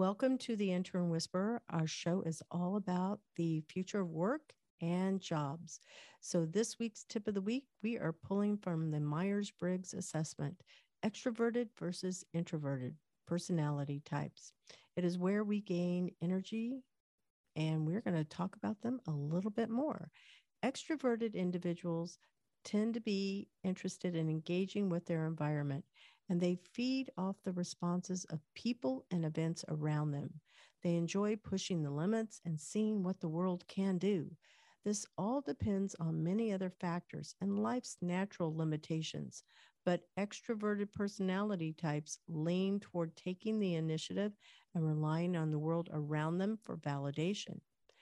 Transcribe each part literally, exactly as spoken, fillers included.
Welcome to the Intern Whisperer. Our show is all about the future of work and jobs. So, this week's tip of the week, we are pulling from the Myers Briggs assessment, extroverted versus introverted personality types. It is where we gain energy, and we're going to talk about them a little bit more. Extroverted individuals tend to be interested in engaging with their environment, and they feed off the responses of people and events around them. They enjoy pushing the limits and seeing what the world can do. This all depends on many other factors and life's natural limitations, but extroverted personality types lean toward taking the initiative and relying on the world around them for validation.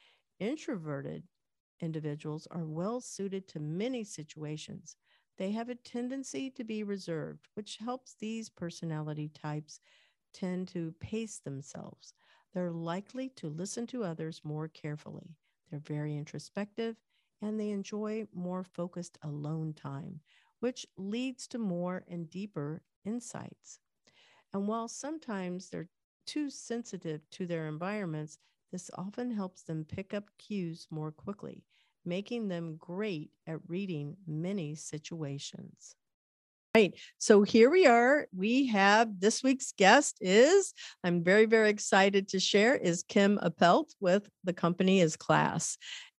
Introverted individuals are well suited to many situations. They have a tendency to be reserved, which helps these personality types tend to pace themselves. They're likely to listen to others more carefully. They're very introspective and they enjoy more focused alone time, which leads to more and deeper insights. And while sometimes they're too sensitive to their environments, this often helps them pick up cues more quickly, making them great at reading many situations. Right. So here we are. We have this week's guest is, I'm very, very excited to share, is Kim Appelt with The Company is Class.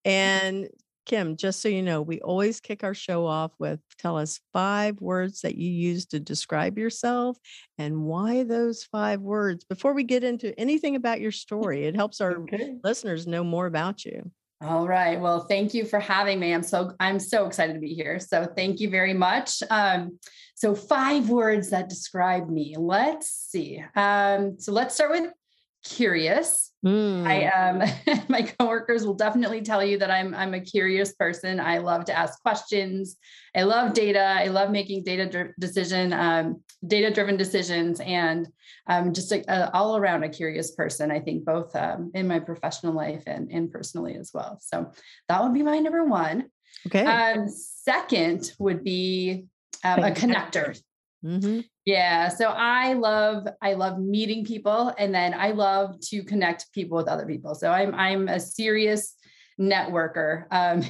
And Kim, just so you know, we always kick our show off with tell us five words that you use to describe yourself and why those five words before we get into anything about your story. It helps our okay. listeners know more about you. All right. Well, thank you for having me. I'm so I'm so excited to be here. So thank you very much. Um, so five words that describe me. Let's see. Um, so let's start with curious. Mm. I um my coworkers will definitely tell you that I'm I'm a curious person. I love to ask questions. I love data. I love making data dri- decision um, data driven decisions, and um, just a, a, all around a curious person. I think both um, in my professional life and and personally as well. So that would be my number one. Okay. Um, second would be um, a connector. Mm-hmm. Yeah. So I love, I love meeting people, and then I love to connect people with other people. So I'm, I'm a serious networker um,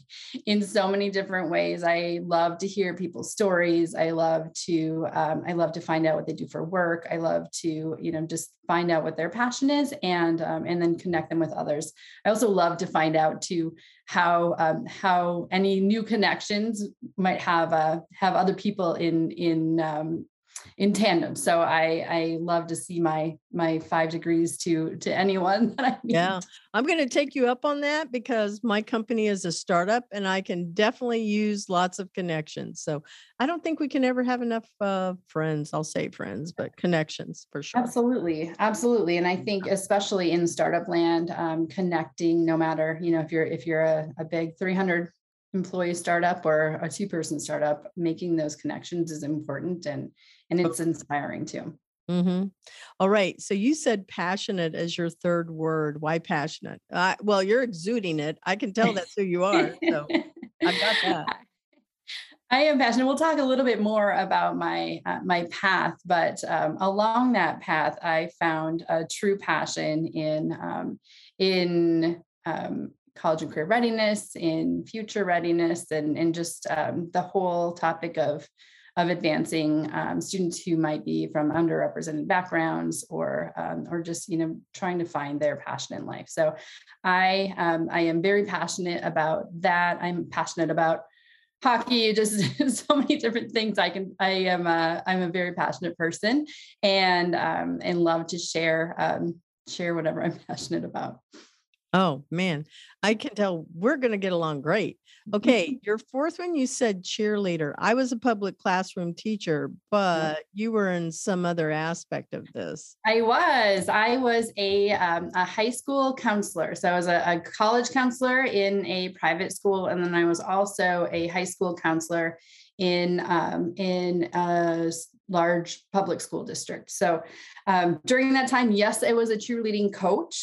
in so many different ways. I love to hear people's stories. I love to, um, I love to find out what they do for work. I love to, you know, just find out what their passion is, and, um, and then connect them with others. I also love to find out too how, um, how any new connections might have, uh, have other people in, in, um, in tandem. So I, I love to see my, my five degrees to, to anyone that I meet. Yeah, I'm going to take you up on that because my company is a startup and I can definitely use lots of connections. So I don't think we can ever have enough uh, friends. I'll say friends, but connections for sure. Absolutely. Absolutely. And I think especially in startup land, um, connecting, no matter, you know, if you're, if you're a, a big three hundred employee startup or a two person startup, making those connections is important, and, and it's inspiring too. Mm-hmm. All right. So you said passionate as your third word. Why passionate? Uh, well, you're exuding it. I can tell that's who you are. So I got that. I am passionate. We'll talk a little bit more about my uh, my path, but um, along that path, I found a true passion in um, in um, college and career readiness, in future readiness, and and just um, the whole topic of of advancing um, students who might be from underrepresented backgrounds, or um, or just, you know, trying to find their passion in life. So I um, I am very passionate about that. I'm passionate about hockey, just so many different things. I can, I am a, I'm a very passionate person, and, um, and love to share, um, share whatever I'm passionate about. Oh man, I can tell we're going to get along great. Okay. Your fourth one, you said cheerleader. I was a public classroom teacher, but you were in some other aspect of this. I was, I was a, um, a high school counselor. So I was a, a college counselor in a private school. And then I was also a high school counselor in, um, in a large public school district. So um, during that time, yes, I was a cheerleading coach.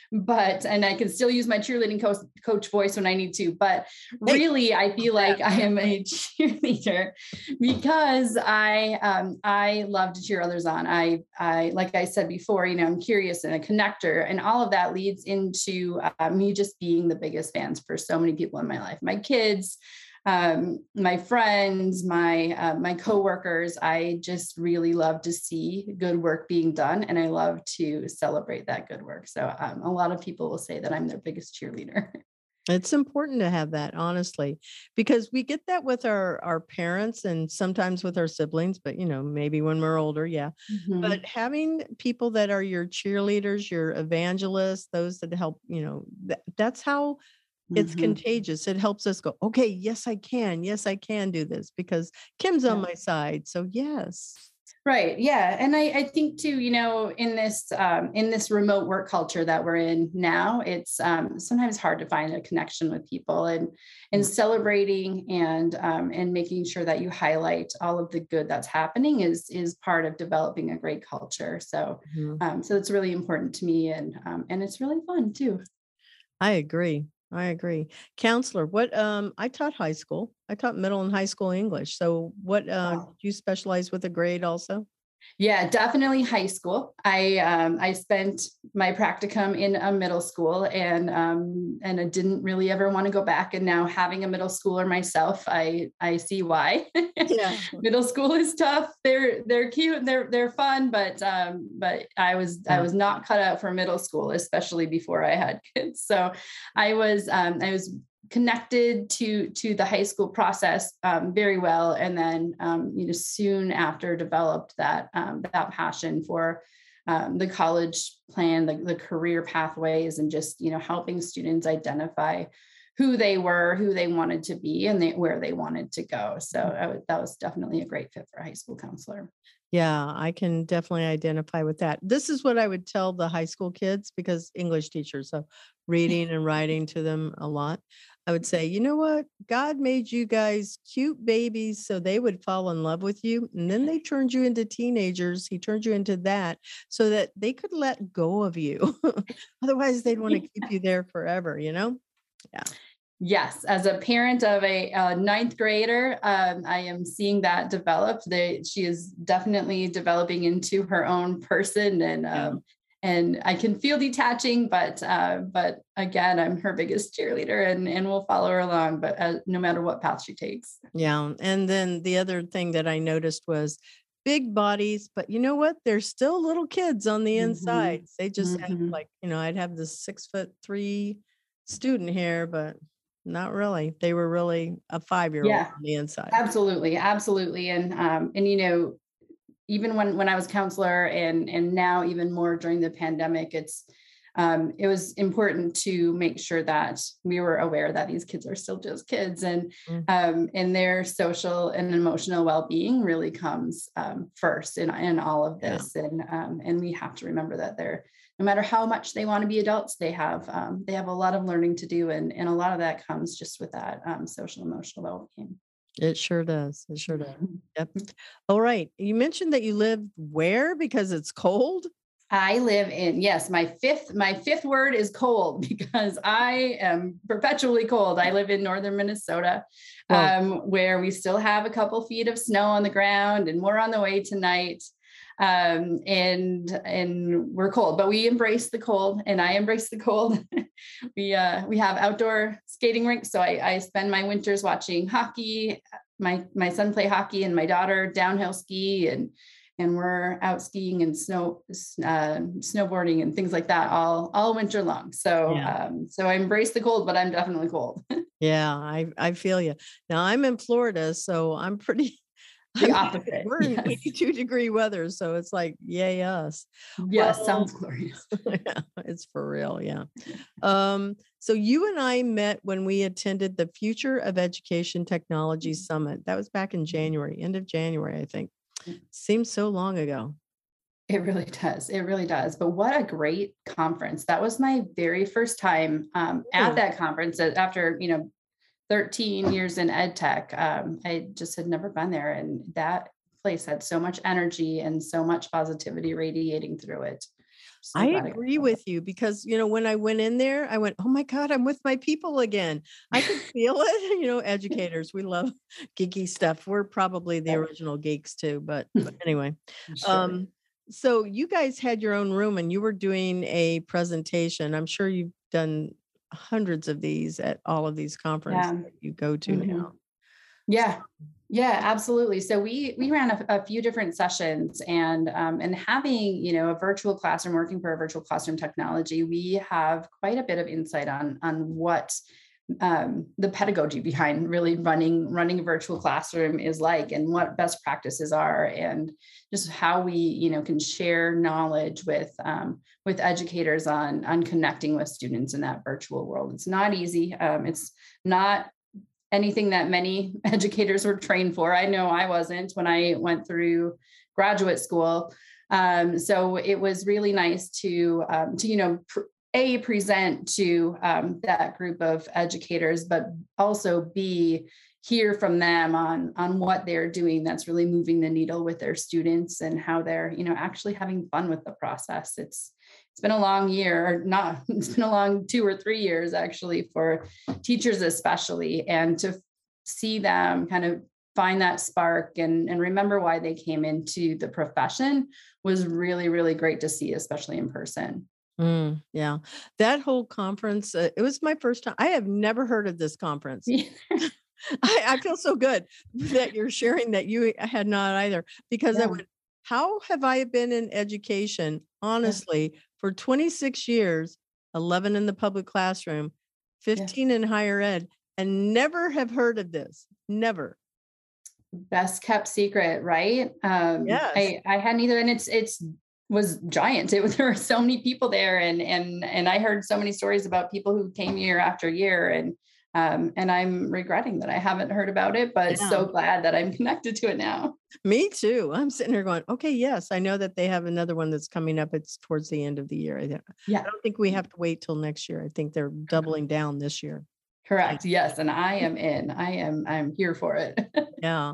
but, and I can still use my cheerleading coach, coach voice when I need to, but Hey, really I feel like I am a cheerleader because I, um, I love to cheer others on. I, I, like I said before, you know, I'm curious and a connector, and all of that leads into uh, me just being the biggest fans for so many people in my life, my kids, um, my friends, my, uh, my coworkers. I just really love to see good work being done, and I love to celebrate that good work. So um, a lot of people will say that I'm their biggest cheerleader. it's important to have that, honestly, because we get that with our our parents and sometimes with our siblings, but you know, maybe when we're older, yeah. But Mm-hmm. having people that are your cheerleaders, your evangelists, those that help, you know, that, that's how it's Mm-hmm. contagious. It helps us go, okay, yes, I can. Yes, I can do this because Kim's on Yeah. my side. So yes. Right. Yeah. And I, I think too, you know, in this, um, in this remote work culture that we're in now, it's um, sometimes hard to find a connection with people, and, and Mm. celebrating and, um, and making sure that you highlight all of the good that's happening is, is part of developing a great culture. So, Mhm. um, so it's really important to me, and, um, and it's really fun too. I agree. I agree. Counselor, what um I taught high school. I taught middle and high school English. So what uh did Wow. you specialize with a grade also? Yeah, definitely high school. I um, I spent my practicum in a middle school, and um, and I didn't really ever want to go back. And now, having a middle schooler myself, I I see why. Yeah. Middle school is tough. They're they're cute and they're they're fun, but um, but I was I Yeah. was not cut out for middle school, especially before I had kids. So I was um, I was connected to to the high school process um, very well, and then um, you know soon after developed that um, that passion for um, the college plan, the, the career pathways, and just you know helping students identify who they were, who they wanted to be, and they, where they wanted to go. So I was, that was definitely a great fit for a high school counselor. Yeah, I can definitely identify with that. This is what I would tell the high school kids because English teachers, so reading and writing to them a lot. I would say, you know what? God made you guys cute babies so they would fall in love with you. And then they turned you into teenagers. He turned you into that so that they could let go of you. Otherwise, they'd want to keep you there forever, you know? Yeah. Yes, as a parent of a, a ninth grader, um, I am seeing that develop. They, she is definitely developing into her own person, and Yeah. um, and I can feel detaching, but uh, but again, I'm her biggest cheerleader, and and we'll follow her along, but uh, no matter what path she takes. Yeah. And then the other thing that I noticed was big bodies, but you know what? They're still little kids on the Mm-hmm. insides. They just have Mm-hmm. like, you know, I'd have this six foot three student here, but not really. They were really a five year old Yeah, on the inside. absolutely, absolutely, and um, and you know even when when I was counselor, and and now even more during the pandemic, it's um, it was important to make sure that we were aware that these kids are still just kids, and Mm, um, and their social and emotional well-being really comes um, first in, in all of yeah. this, and um, and we have to remember that they're, no matter how much they want to be adults, they have um, they have a lot of learning to do, and and a lot of that comes just with that um, social emotional well-being. It sure does. It sure does. Yep. All right. You mentioned that you live where because it's cold? I live in, yes, my fifth, my fifth word is cold because I am perpetually cold. I live in northern Minnesota, Well, um, where we still have a couple feet of snow on the ground and more on the way tonight. Um, and and we're cold, but we embrace the cold, and I embrace the cold. we uh, we have outdoor skating rinks, so I, I spend my winters watching hockey. My my son play hockey, and my daughter downhill ski, and and we're out skiing and snow uh, snowboarding and things like that all all winter long. So yeah. um, so I embrace the cold, but I'm definitely cold. Yeah, I I feel you. Now I'm in Florida, so I'm pretty I The mean, opposite. we're in Yes. eighty-two degree weather, so it's like, yay us. Yes. Well, Sounds glorious. yeah, it's for real, yeah. Um, so you and I met when we attended the Future of Education Technology Summit. That was back in January, end of January, I think. Seems so long ago. It really does. It really does. But what a great conference. That was my very first time um, at Really? that conference uh, after, you know, thirteen years in ed tech. Um, I just had never been there. And that place had so much energy and so much positivity radiating through it. So I glad I got agree that. with you because, you know, when I went in there, I went, oh my God, I'm with my people again. I could feel it. You know, educators, we love geeky stuff. We're probably the original geeks too, but, but anyway. Sure. Um, so you guys had your own room and you were doing a presentation. I'm sure you've done hundreds of these at all of these conferences Yeah. that you go to now. Mhm. Yeah. Yeah, absolutely. So we we ran a, a few different sessions, and um, and having, you know, a virtual classroom, working for a virtual classroom technology, we have quite a bit of insight on on what um, the pedagogy behind really running running a virtual classroom is like, and what best practices are, and just how we, you know, can share knowledge with um, with educators on on connecting with students in that virtual world. It's not easy. Um, it's not anything that many educators were trained for. I know I wasn't when I went through graduate school. Um, so it was really nice to, um, to you know, pr- a present to um, that group of educators, but also b hear from them on on what they're doing that's really moving the needle with their students, and how they're, you know, actually having fun with the process. It's it's been a long year, or not, it's been a long two or three years actually for teachers especially, and to see them kind of find that spark and, and remember why they came into the profession was really, really great to see, especially in person. Mm, yeah. That whole conference, uh, it was my first time. I have never heard of this conference. Yeah. I, I feel so good that you're sharing that you had not either, because I Yeah. went, how have I been in education, Yeah. honestly, for twenty-six years, eleven in the public classroom, Yeah. fifteen in higher ed, and never have heard of this? Never. Best kept secret, right? Um, Yes. I I hadn't either, and it's it's was giant. It was there were so many people there, and and and I heard so many stories about people who came year after year, and um, and I'm regretting that I haven't heard about it, but Yeah. so glad that I'm connected to it now. Me too. I'm sitting here going, okay, yes, I know that they have another one that's coming up. It's towards the end of the year. I, don't- I Yeah. don't think we have to wait till next year. I think they're doubling down this year. Correct. Yes, and I am in. I am I'm here for it. Yeah.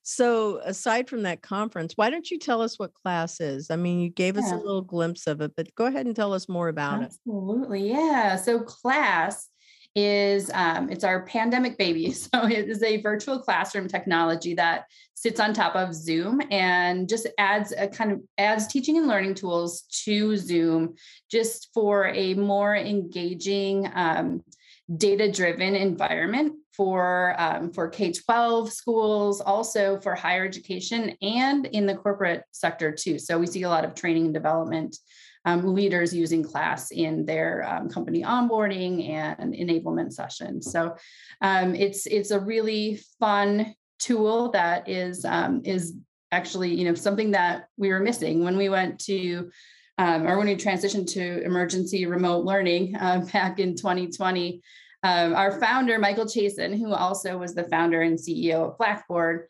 So aside from that conference, why don't you tell us what class is? I mean, you gave us a Yeah, little glimpse of it, but go ahead and tell us more about it. absolutely. Yeah. So class is um, it's our pandemic baby. So it is a virtual classroom technology that sits on top of Zoom and just adds a kind of adds teaching and learning tools to Zoom, just for a more engaging, um, data-driven environment for um, for K twelve schools, also for higher education and in the corporate sector too. So we see a lot of training and development um, leaders using class in their um, company onboarding and enablement sessions. So um, it's it's a really fun tool that is um, is actually, you know, something that we were missing when we went to um, or when we transitioned to emergency remote learning uh, back in twenty twenty. Um, our founder, Michael Chasen, who also was the founder and C E O of Blackboard,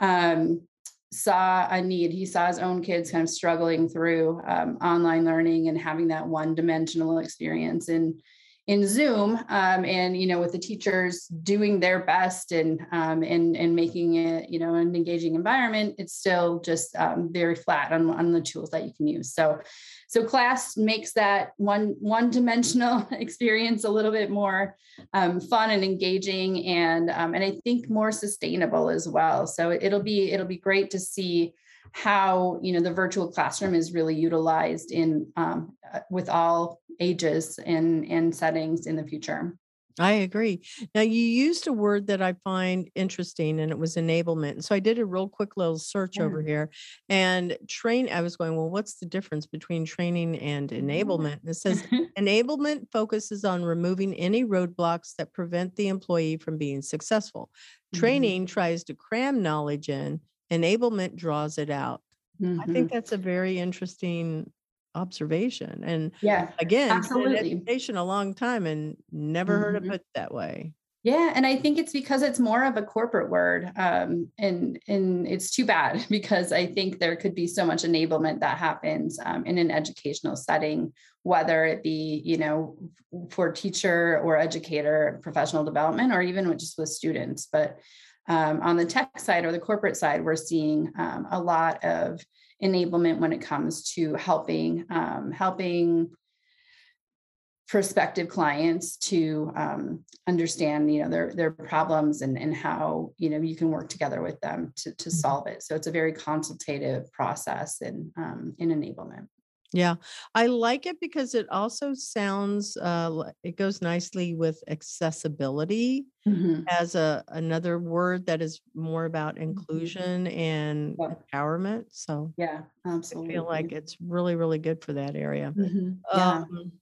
um, saw a need. He saw his own kids kind of struggling through um, online learning and having that one-dimensional experience in in Zoom, um, and you know, with the teachers doing their best and um, and and making it, you know, an engaging environment, it's still just um, very flat on, on the tools that you can use. So, so class makes that one one dimensional experience a little bit more um, fun and engaging, and um, and I think more sustainable as well. So it'll be it'll be great to see how, you know, the virtual classroom is really utilized in um, uh, with all ages and and settings in the future. I agree. Now, you used a word that I find interesting, and it was enablement. And so I did a real quick little search Yeah. over here and train. I was going, well, what's the difference between training and enablement? And it says enablement focuses on removing any roadblocks that prevent the employee from being successful. Mhm. Training tries to cram knowledge in, enablement draws it out. I think Mhm. that's a very interesting observation. And Yeah, again, been in absolutely. education a long time and never heard it Mhm. put that way. Yeah, and I think it's because it's more of a corporate word, um, and and it's too bad because I think there could be so much enablement that happens um, in an educational setting, whether it be, you know, for teacher or educator, professional development, or even with, just with students. But um, on the tech side or the corporate side, we're seeing um, a lot of enablement when it comes to helping um, helping prospective clients to um, understand, you know, their their problems and and how, you know, you can work together with them to to solve it. So it's a very consultative process in um, in enablement. Yeah, I like it because it also sounds, uh, li it goes nicely with accessibility Mhm. as a another word that is more about inclusion and Yeah, empowerment, so yeah, I feel like absolutely. it's really, really good for that area. Mhm. Yeah. Um,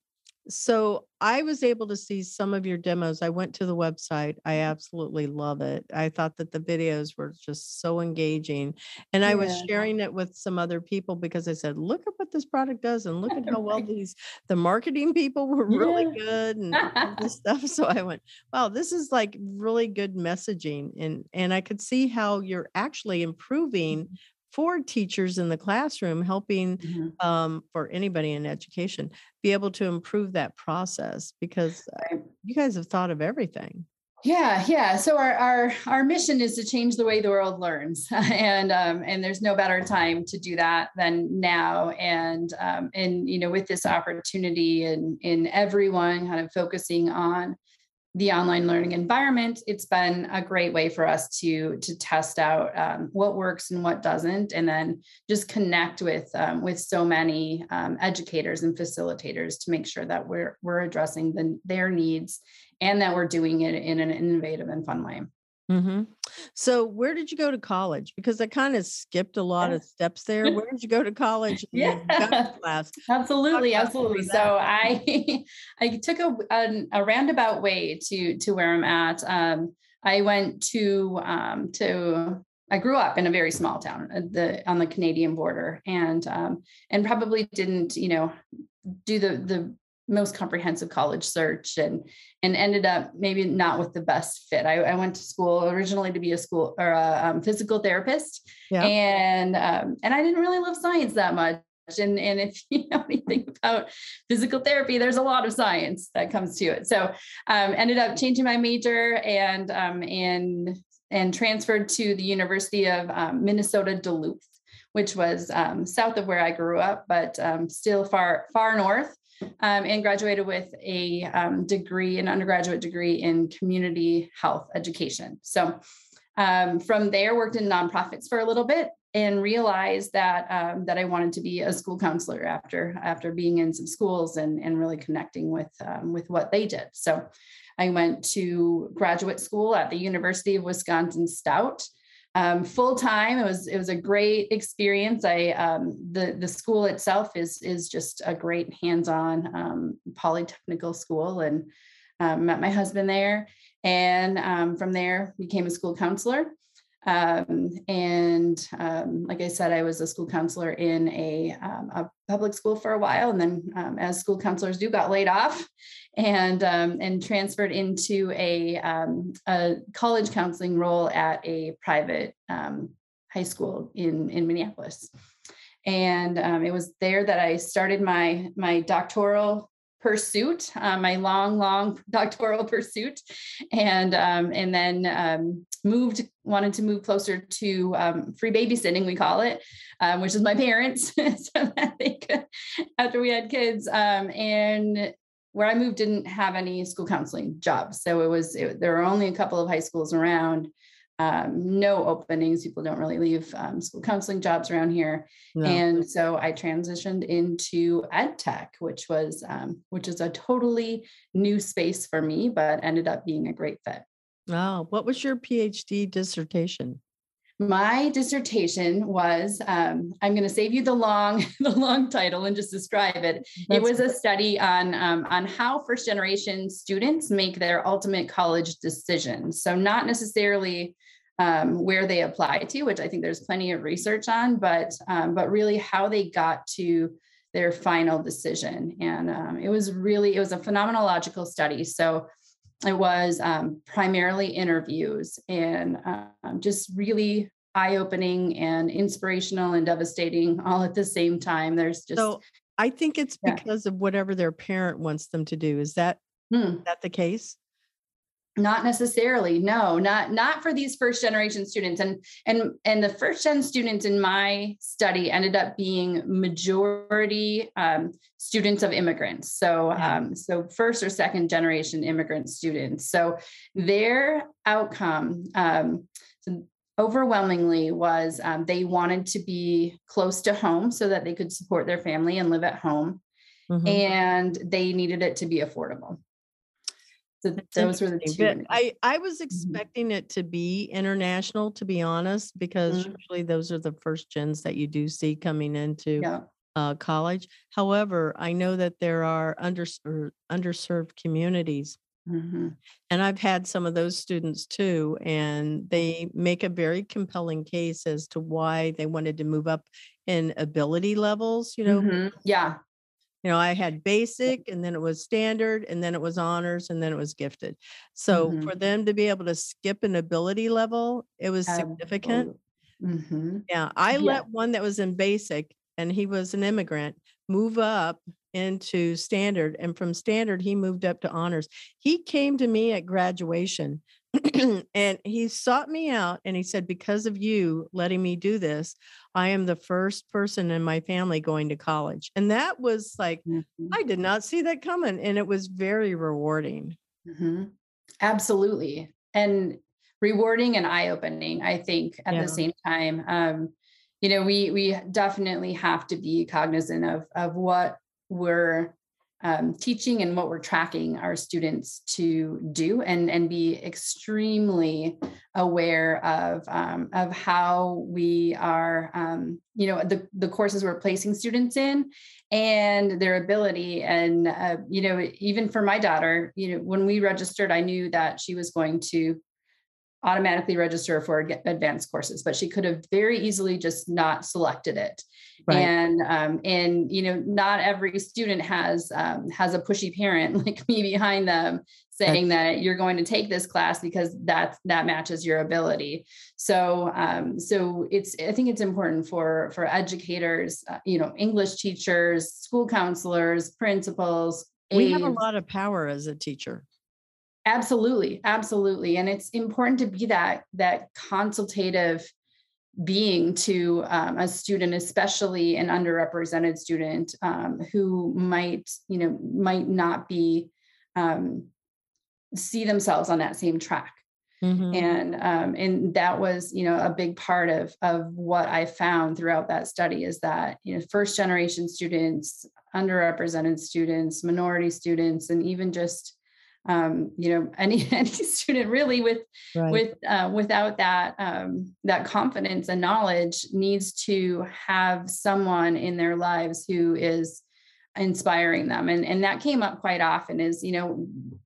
so I was able to see some of your demos. I went to the website. I absolutely love it. I thought that the videos were just so engaging. And I was Yeah. sharing it with some other people because I said, look at what this product does and look at how well Right. these the marketing people were really Yeah. good and all this stuff. So I went, wow, this is like really good messaging. And and I could see how you're actually improving for teachers in the classroom, helping Mhm. um, for anybody in education be able to improve that process because uh, Right. you guys have thought of everything. Yeah, yeah. So our our our mission is to change the way the world learns, and um, and there's no better time to do that than now. And um, and you know, with this opportunity and in everyone kind of focusing on the online learning environment, it's been a great way for us to to test out um, what works and what doesn't, and then just connect with um, with so many um, educators and facilitators to make sure that we're we're addressing the, their needs and that we're doing it in an innovative and fun way. Hmm. So, where did you go to college? Because I kind of skipped a lot Yeah. of steps there. Where did you go to college and then you got to Yeah, class? Talk absolutely, about some absolutely. of that. So I I took a an, a roundabout way to to where I'm at. Um, I went to um, to I grew up in a very small town at the on the Canadian border, and um, and probably didn't, you know, do the the most comprehensive college search, and and ended up maybe not with the best fit. I, I went to school originally to be a school or a um, physical therapist, Yeah. and um, and I didn't really love science that much. And and if you know anything about physical therapy, there's a lot of science that comes to it. So um, ended up changing my major and um, and and transferred to the University of um, Minnesota Duluth, which was um, south of where I grew up, but um, still far far north, um, and graduated with a um, degree, an undergraduate degree in community health education. So um, from there, worked in nonprofits for a little bit and realized that um, that I wanted to be a school counselor after after being in some schools and, and really connecting with um, with what they did. So I went to graduate school at the University of Wisconsin Stout. Um, full time. It was it was a great experience. I um, the the school itself is is just a great hands-on um, polytechnical school, and um, met my husband there, and um, from there became a school counselor. Um, and um, like I said, I was a school counselor in a, um, a public school for a while, and then, um, as school counselors do, got laid off, and um, and transferred into a, um, a college counseling role at a private um, high school in in Minneapolis. And um, it was there that I started my my doctoral pursuit, uh, my long, long doctoral pursuit, and um, and then um, moved, wanted to move closer to um, free babysitting, we call it, um, which is my parents, so that they could, after we had kids, um, and where I moved didn't have any school counseling jobs, so it was it, there were only a couple of high schools around. Um, no openings. People don't really leave um, school counseling jobs around here. No. And so I transitioned into ed tech, which was um, which is a totally new space for me, but ended up being a great fit. Oh, what was your PhD dissertation? My dissertation was um, I'm going to save you the long the long title and just describe it. It That's was a study on um, on how first generation students make their ultimate college decisions. So not necessarily um, where they apply to, which I think there's plenty of research on, but um, but really how they got to their final decision. And um, it was really it was a phenomenological study. So it was um, primarily interviews, and um, just really eye-opening and inspirational and devastating all at the same time. There's just so I think it's yeah. because of whatever their parent wants them to do. Is that Hmm. that the case? Not necessarily. No, not not for these first generation students. And and and the first gen students in my study ended up being majority um, students of immigrants. So Yeah. um, so first or second generation immigrant students. So their outcome um, so overwhelmingly was um, they wanted to be close to home so that they could support their family and live at home, Hmm. and they needed it to be affordable. So That's those were the interesting. two But main. I, I was Mhm. expecting it to be international, to be honest, because Mhm. usually those are the first gens that you do see coming into Yeah. uh, college. However, I know that there are under, or underserved communities, Mhm. and I've had some of those students too, and they make a very compelling case as to why they wanted to move up in ability levels, you know, Mhm. Yeah. you know, I had basic and then it was standard and then it was honors and then it was gifted. So Mhm. for them to be able to skip an ability level, it was significant. Absolutely. Mhm. Yeah, I Yeah. let one that was in basic and he was an immigrant move up into standard, and from standard he moved up to honors. He came to me at graduation and he sought me out and he said, "Because of you letting me do this, I am the first person in my family going to college." And that was like, Mhm. I did not see that coming, and it was very rewarding. Mhm. Absolutely. And rewarding and eye-opening, I think, at the Yeah. same time. Um, you know, we we definitely have to be cognizant of of what we're um, teaching and what we're tracking our students to do, and and be extremely aware of um, of how we are, um, you know, the the courses we're placing students in and their ability. And uh, you know, even for my daughter, you know, when we registered, I knew that she was going to automatically register for advanced courses, but she could have very easily just not selected it. Right. And um, and you know, not every student has um, has a pushy parent like me behind them saying That's that you're going to take this class because that that matches your ability. So um, so it's I think it's important for for educators, uh, you know, English teachers, school counselors, principals, we have a aides. lot of power as a teacher. Absolutely, absolutely. And it's important to be that that consultative being to um, a student, especially an underrepresented student um, who might, you know, might not be um, see themselves on that same track. Mhm. And um, and that was, you know, a big part of of what I found throughout that study is that, you know, first generation students, underrepresented students, minority students, and even just um, you know, any any student really with Right. with uh, without that um, that confidence and knowledge needs to have someone in their lives who is inspiring them. And and that came up quite often is, you know,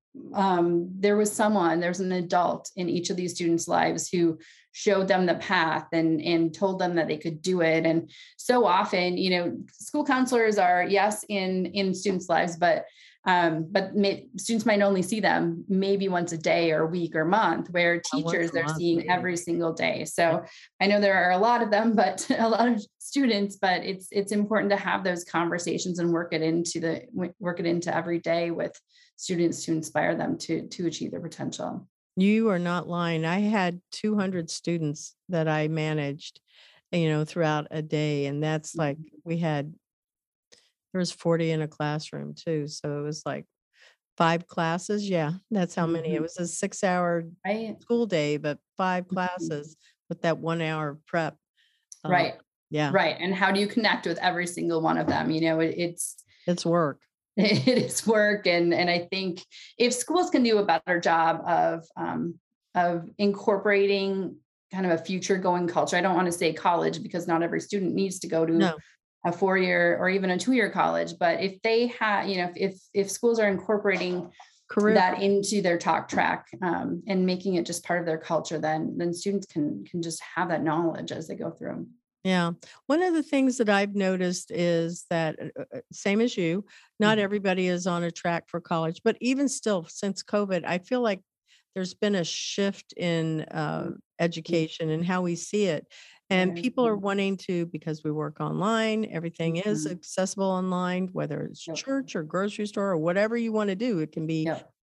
um, there was someone, there's an adult in each of these students' lives who showed them the path and and told them that they could do it. And so often, you know, school counselors are, yes, in in students' lives, but um, but may, students might only see them maybe once a day or week or month, where Uh, once teachers a they're month, seeing maybe. every single day. Yeah. So I know there are a lot of them, but a lot of students, but it's it's important to have those conversations and work it into the work it into every day with students to inspire them to to achieve their potential. You are not lying. I had two hundred students that I managed, you know, throughout a day, and that's like we had there was forty in a classroom too, so it was like five classes. Yeah, that's how many. It Mhm. was a six-hour Right. school day, but five Mhm. classes with that one hour prep. Uh, Right. yeah, Right. And how do you connect with every single one of them? You know, it, it's it's work. it is work. And and I think if schools can do a better job of um, of incorporating kind of a future going culture, I don't want to say college because not every student needs to go to No, a four year or even a two year college, but if they have, you know, if if, if schools are incorporating career. that into their talk track um, and making it just part of their culture, then then students can can just have that knowledge as they go through. Yeah. One of the things that I've noticed is that, uh, uh, same as you, not Mhm. everybody is on a track for college, but even still, since COVID, I feel like there's been a shift in uh, education and how we see it. And There is. people are wanting to, because we work online, everything is Mhm. accessible online, whether it's Yep. church or grocery store or whatever you want to do. It can be Yep.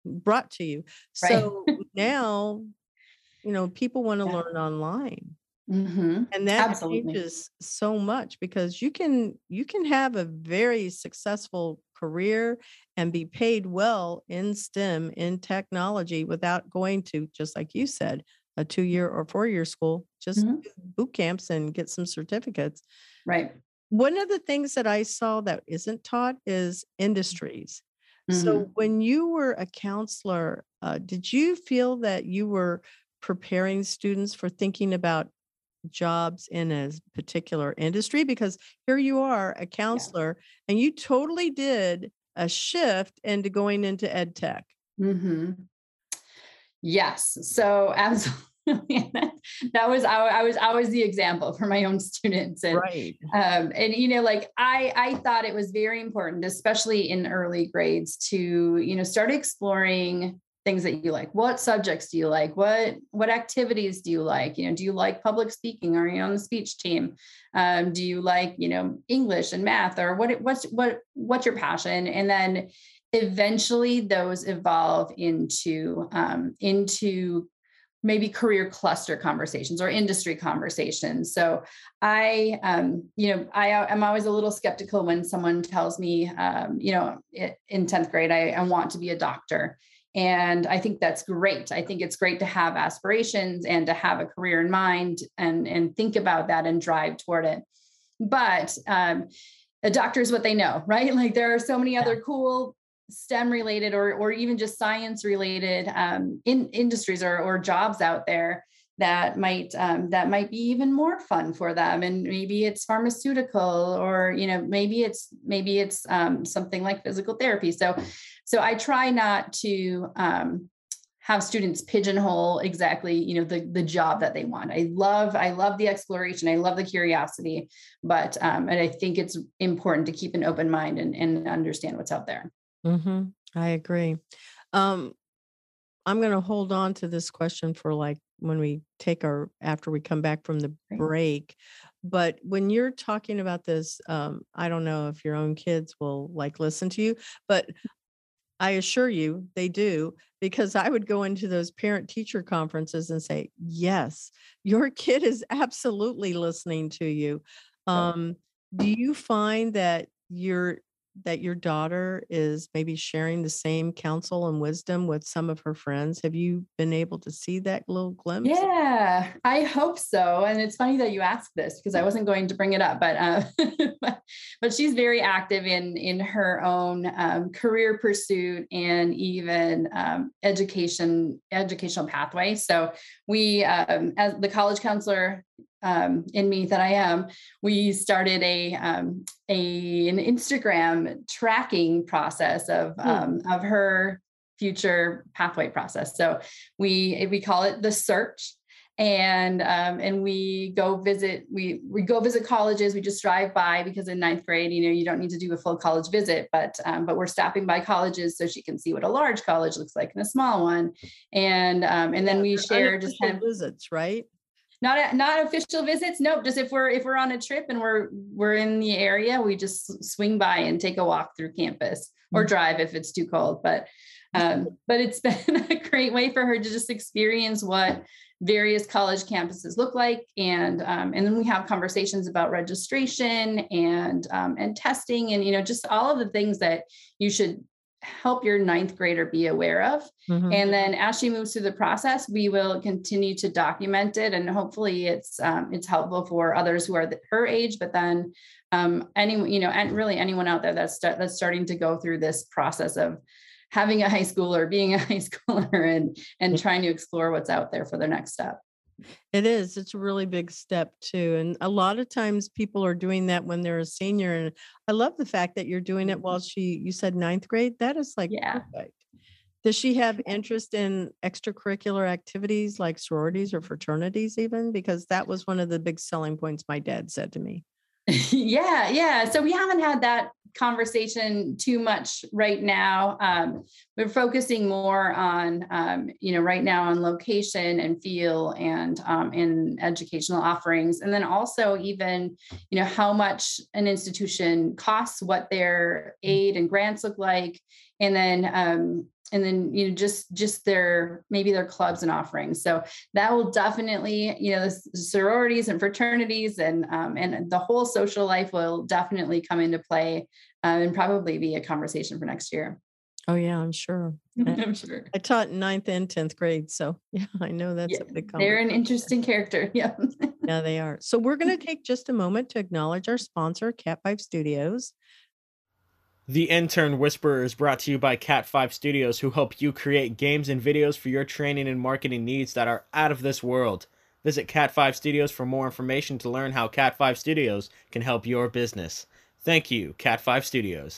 brought to you. Right. So now, you know, people want to Yeah. learn online. Mm-hmm. And that Absolutely. changes so much because you can you can have a very successful career and be paid well in STEM, in technology, without going to, just like you said, a two-year or four-year school. Just Mhm. do boot camps and get some certificates. Right. One of the things that I saw that isn't taught is industries. So Mhm. when you were a counselor, uh, did you feel that you were preparing students for thinking about jobs in a particular industry? Because here you are, a Yeah. counselor, and you totally did a shift into going into ed tech. Mhm. Yes. So absolutely. That was I, I was I was the example for my own students. And Right. um and you know like I I thought it was very important, especially in early grades, to you know start exploring things that you like. What subjects do you like? What what activities do you like? You know, do you like public speaking? Are you on the speech team? Um, do you like, you know, English and math, or what what's what what's your passion? And then eventually those evolve into um, into maybe career cluster conversations or industry conversations. So I, um, you know, I am always a little skeptical when someone tells me, um, you know, in tenth grade, I, I want to be a doctor. And I think that's great. I think it's great to have aspirations and to have a career in mind and, and think about that and drive toward it. But um, a doctor is what they know, right? Like there are so many Yeah. other cool STEM related or or even just science related um, in industries or or jobs out there that might um, that might be even more fun for them. And maybe it's pharmaceutical, or you know maybe it's maybe it's um, something like physical therapy. So so I try not to um, have students pigeonhole exactly you know the the job that they want. I love I love the exploration. I love the curiosity, but um, and I think it's important to keep an open mind and, and understand what's out there. Hmm. I agree. Um, I'm going to hold on to this question for like when we take our, after we come back from the Right. break. But when you're talking about this, um, I don't know if your own kids will like listen to you, but I assure you they do, because I would go into those parent teacher conferences and say, yes, your kid is absolutely listening to you. Yep. Um, do you find that your that your daughter is maybe sharing the same counsel and wisdom with some of her friends? Have you been able to see that little glimpse? Yeah, I hope so. And it's funny that you asked this because I wasn't going to bring it up, but uh, but, but she's very active in in her own um, career pursuit and even um, education educational pathway. So we, um, as the college counselor um, in me that I am, we started a um, a an Instagram tracking process of Hmm. um, of her future pathway process. So we we call it the search. And um, and we go visit we we go visit colleges. We just drive by because in ninth grade, you know, you don't need to do a full college visit, but um, but we're stopping by colleges so she can see what a large college looks like and a small one. And um, and Yeah, then we they're share just kind unofficial of visits, right? not not official visits. Nope. Just if we're if we're on a trip and we're we're in the area, we just swing by and take a walk through campus or Mhm. drive if it's too cold. But um, but it's been a great way for her to just experience what various college campuses look like, and um, and then we have conversations about registration and um, and testing, and you know just all of the things that you should help your ninth grader be aware of. Mhm. And then as she moves through the process, we will continue to document it, and hopefully it's um, it's helpful for others who are the, her age, but then um, anyone, you know, and really anyone out there that's st- that's starting to go through this process of having a high schooler, being a high schooler, and and trying to explore what's out there for their next step. It is. It's a really big step too. And a lot of times people are doing that when they're a senior. And I love the fact that you're doing it while she, you said ninth grade. That is like Yeah. perfect. Does she have interest in extracurricular activities like sororities or fraternities even? Because that was one of the big selling points my dad said to me. Yeah, yeah. So we haven't had that conversation too much right now. Um, we're focusing more on, um, you know, right now on location and feel and um, in educational offerings, and then also even, you know, how much an institution costs, what their aid and grants look like, and then um, and then, you know, just, just their, maybe their clubs and offerings. So that will definitely, you know, the sororities and fraternities and, um, and the whole social life will definitely come into play, uh, and probably be a conversation for next year. Oh, yeah, I'm sure. I I'm sure. I taught ninth and tenth grade, so yeah, I know that's Yeah, a big they're an conversation. interesting character. Yeah. Yeah, they are. So we're gonna take just a moment to acknowledge our sponsor, Cat five Studios. The Intern Whisperer is brought to you by Cat five Studios, who help you create games and videos for your training and marketing needs that are out of this world. Visit Cat five Studios for more information to learn how Cat five Studios can help your business. Thank you, Cat five Studios.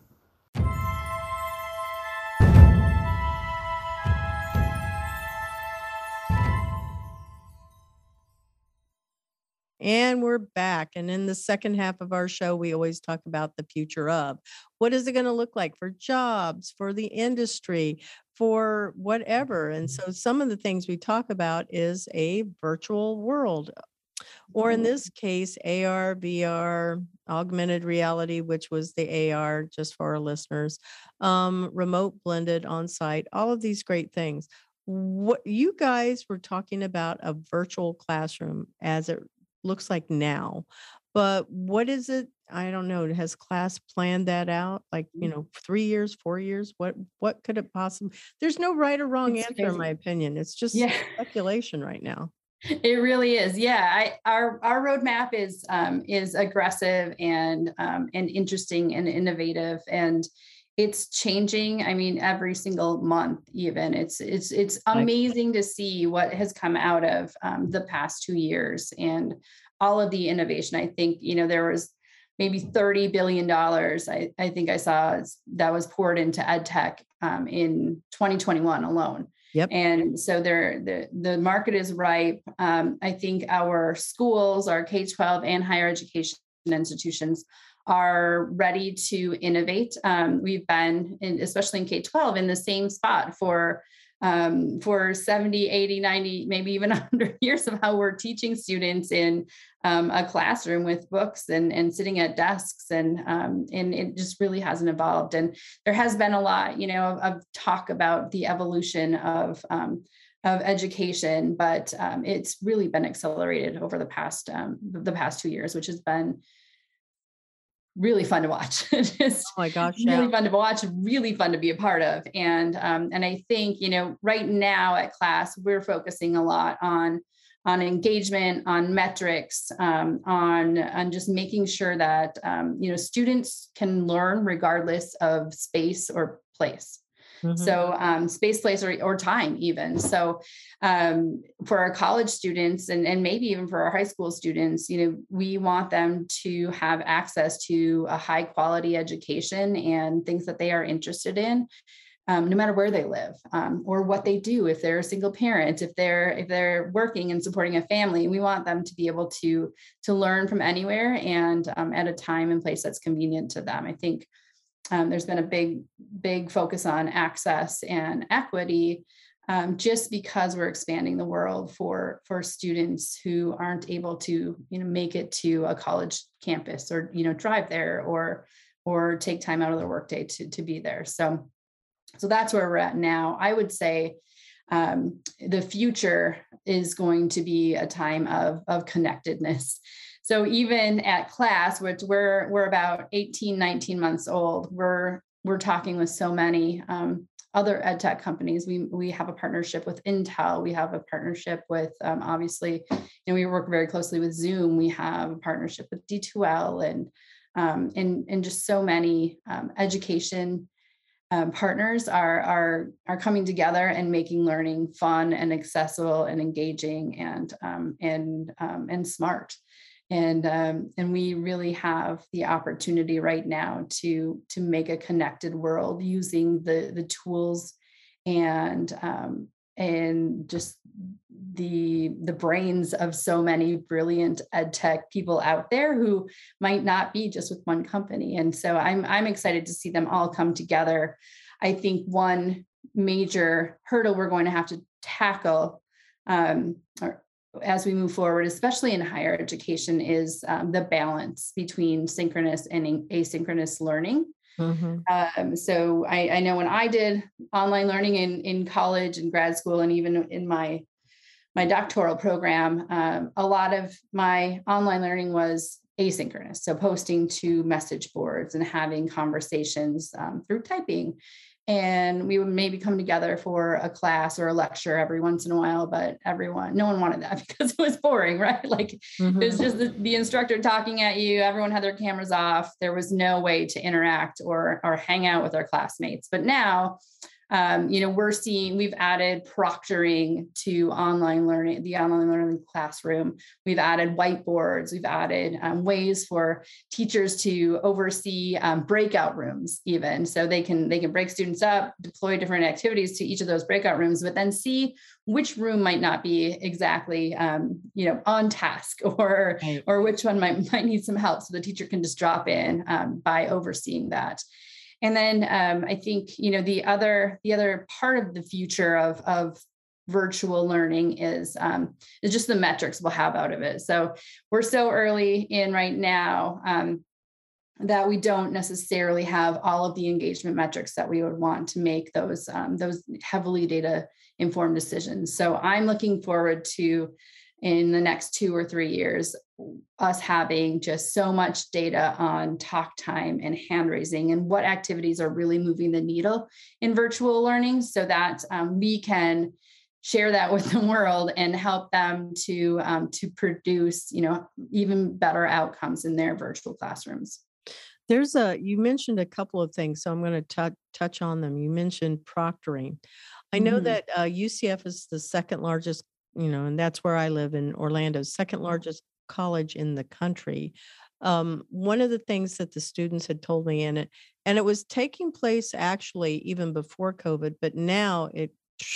And we're back. And in the second half of our show, we always talk about the future of what is it going to look like for jobs, for the industry, for whatever. And so some of the things we talk about is a virtual world, or in this case, A R, V R, augmented reality, which was the A R, just for our listeners, um, remote, blended, on site, all of these great things. What you guys were talking about a virtual classroom as it looks like now, but what is it? I don't know. Has class planned that out? Like, you know, three years, four years? What what could it possibly? There's no right or wrong It's answer, in my crazy. opinion. It's just Yeah. speculation right now. It really is. Yeah. I, our, our roadmap is, um, is aggressive and, um, and interesting and innovative, and it's changing. I mean, every single month, even it's, it's, it's Like, amazing to see what has come out of, um, the past two years and all of the innovation. I think, you know, there was maybe thirty billion dollars. I, I think I saw that was poured into ed tech, um, in twenty twenty-one alone. yep. And so there, the, the market is ripe. Um, I think our schools, our K twelve and higher education institutions are ready to innovate. Um, we've been, in, especially in K twelve, in the same spot for um, for seventy, eighty, ninety, maybe even one hundred years of how we're teaching students in um, a classroom with books and, and sitting at desks. And, um, and it just really hasn't evolved. And there has been a lot, you know, of, of talk about the evolution of, um, of education, but um, it's really been accelerated over the past, um, the past two years, which has been really fun to watch. Just Oh my gosh, really yeah. fun to watch, really fun to be a part of. And, um, and I think, you know, right now at class, we're focusing a lot on, on engagement, on metrics, um, on, on just making sure that, um, you know, students can learn regardless of space or place. Mhm. So um, space, place, or, or time even. So um, for our college students and, and maybe even for our high school students, you know, we want them to have access to a high quality education and things that they are interested in, um, no matter where they live, um, or what they do. If they're a single parent, if they're if they're working and supporting a family, we want them to be able to to learn from anywhere and um, at a time and place that's convenient to them. I think Um, there's been a big, big focus on access and equity, um, just because we're expanding the world for for students who aren't able to, you know, make it to a college campus or, you know, drive there or or take time out of their workday to to be there. So, so that's where we're at now. I would say um, the future is going to be a time of of connectedness. So even at class, which we're we're about eighteen, nineteen months old, we're we're talking with so many um, other ed tech companies. We we have a partnership with Intel. We have a partnership with um, obviously, and we work very closely with Zoom. We have a partnership with D two L and um, and and just so many um, education um, partners are are are coming together and making learning fun and accessible and engaging and um, and um, and smart. And um, and we really have the opportunity right now to to make a connected world using the the tools and um, and just the the brains of so many brilliant ed tech people out there who might not be just with one company. And so I'm I'm excited to see them all come together. I think one major hurdle we're going to have to tackle um, or as we move forward, especially in higher education, is um, the balance between synchronous and asynchronous learning. Mm-hmm. Um, so I, I know when I did online learning in, in college and grad school, and even in my, my doctoral program, um, a lot of my online learning was asynchronous. So posting to message boards and having conversations um, through typing. And we would maybe come together for a class or a lecture every once in a while, but everyone, no one wanted that because it was boring, right? Like Mm-hmm. it was just the, the instructor talking at you. Everyone had their cameras off. There was no way to interact or, or hang out with our classmates. But now, Um, you know, we're seeing, we've added proctoring to online learning, the online learning classroom. We've added whiteboards. We've added um, ways for teachers to oversee um, breakout rooms, even so they can they can break students up, deploy different activities to each of those breakout rooms, but then see which room might not be exactly, um, you know, on task, or Right. or which one might might need some help, so the teacher can just drop in um, by overseeing that. And then um, I think, you know, the other the other part of the future of, of virtual learning is, um, is just the metrics we'll have out of it. So we're so early in right now um, that we don't necessarily have all of the engagement metrics that we would want to make those, um, those heavily data informed decisions. So I'm looking forward to, in the next two or three years, us having just so much data on talk time and hand raising and what activities are really moving the needle in virtual learning, so that um, we can share that with the world and help them to um, to produce, you know, even better outcomes in their virtual classrooms. There's a, you mentioned a couple of things, so I'm going to touch on them. You mentioned proctoring. I know Mhm. that uh, U C F is the second largest, you know, and that's where I live in Orlando, second largest college in the country. Um, one of the things that the students had told me in it, and it was taking place actually even before COVID, but now it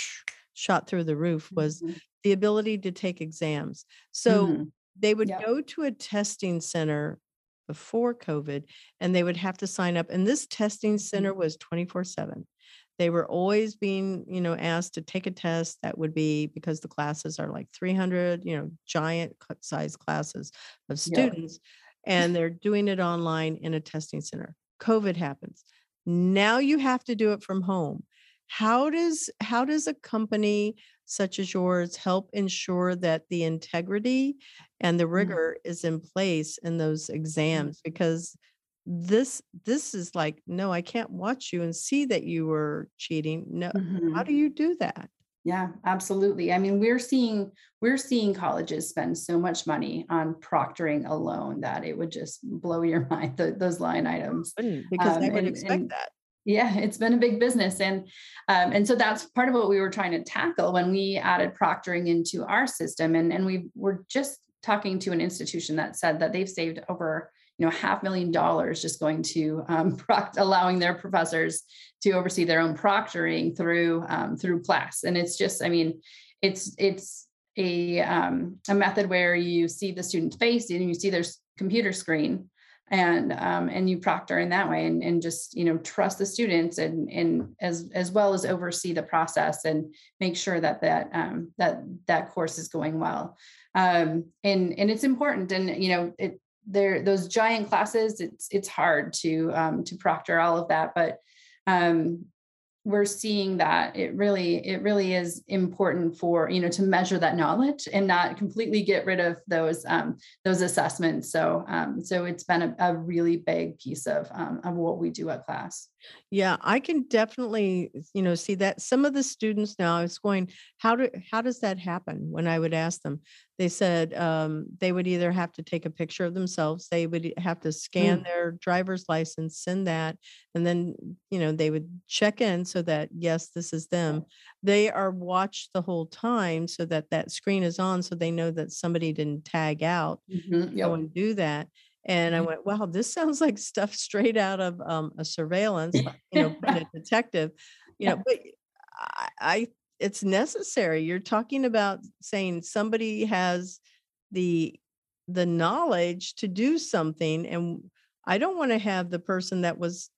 shot through the roof, was Mhm. the ability to take exams. So Mhm. they would Yep. go to a testing center before COVID, and they would have to sign up. And this testing center was twenty-four seven. They were always being, you know, asked to take a test that would be, because the classes are like three hundred, you know, giant size classes of Yep. students, and they're doing it online in a testing center. COVID happens. Now you have to do it from home. How does how does a company such as yours help ensure that the integrity and the Mhm. rigor is in place in those exams? Because this this is like, no, I can't watch you and see that you were cheating. No, how Mhm. do you do that? Yeah, absolutely. I mean, we're seeing we're seeing colleges spend so much money on proctoring alone that it would just blow your mind, th- those line items. Wouldn't, because I Um, would and expect and that. yeah, it's been a big business, and um, and so that's part of what we were trying to tackle when we added proctoring into our system. And and we were just talking to an institution that said that they've saved over, you know, half million dollars just going to um, proct- allowing their professors to oversee their own proctoring through um, through class. And it's just, I mean, it's it's a um, a method where you see the student's face and you see their computer screen, and um, and you proctor in that way, and, and just, you know, trust the students, and and as as well as oversee the process and make sure that that um, that that course is going well. Um, and and it's important, and you know, it there those giant classes, it's it's hard to um, to proctor all of that, but um, we're seeing that it really it really is important for, you know, to measure that knowledge and not completely get rid of those um, those assessments. So um, so it's been a, a really big piece of um, of what we do at class. Yeah, I can definitely, you know, see that some of the students now, I was going, how do how does that happen? When I would ask them, they said um, they would either have to take a picture of themselves, they would have to scan Mm. their driver's license, send that, and then, you know, they would check in so that, yes, this is them. They are watched the whole time so that that screen is on, so they know that somebody didn't tag out Mhm. go Yep. and do that. And I went, wow, this sounds like stuff straight out of um, a surveillance, like, you know, being a detective, you know, Yeah. but I, I, it's necessary. You're talking about saying somebody has the, the knowledge to do something. And I don't want to have the person that was